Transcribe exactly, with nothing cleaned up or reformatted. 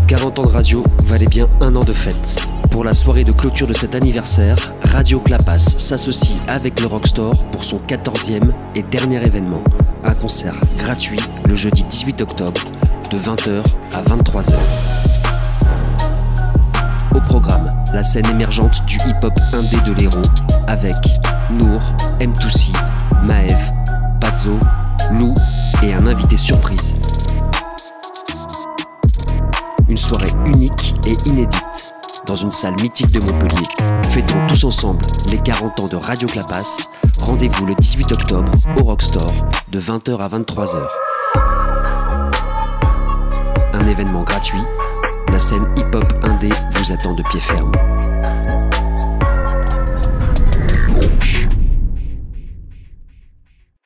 quarante ans de radio valait bien un an de fête. Pour la soirée de clôture de cet anniversaire, Radio Clapas s'associe avec le Rockstore pour son quatorzième et dernier événement. Un concert gratuit le jeudi dix-huit octobre de vingt heures à vingt-trois heures. Au programme, la scène émergente du hip-hop indé de l'Hérault avec Nour, M deux C, Maëv, Pazzo, Lou et un invité surprise. Une soirée unique et inédite dans une salle mythique de Montpellier. Fêtons tous ensemble les quarante ans de Radio Clapas. Rendez-vous le dix-huit octobre au Rockstore de vingt heures à vingt-trois heures. Un événement gratuit. La scène hip-hop indé vous attend de pied ferme.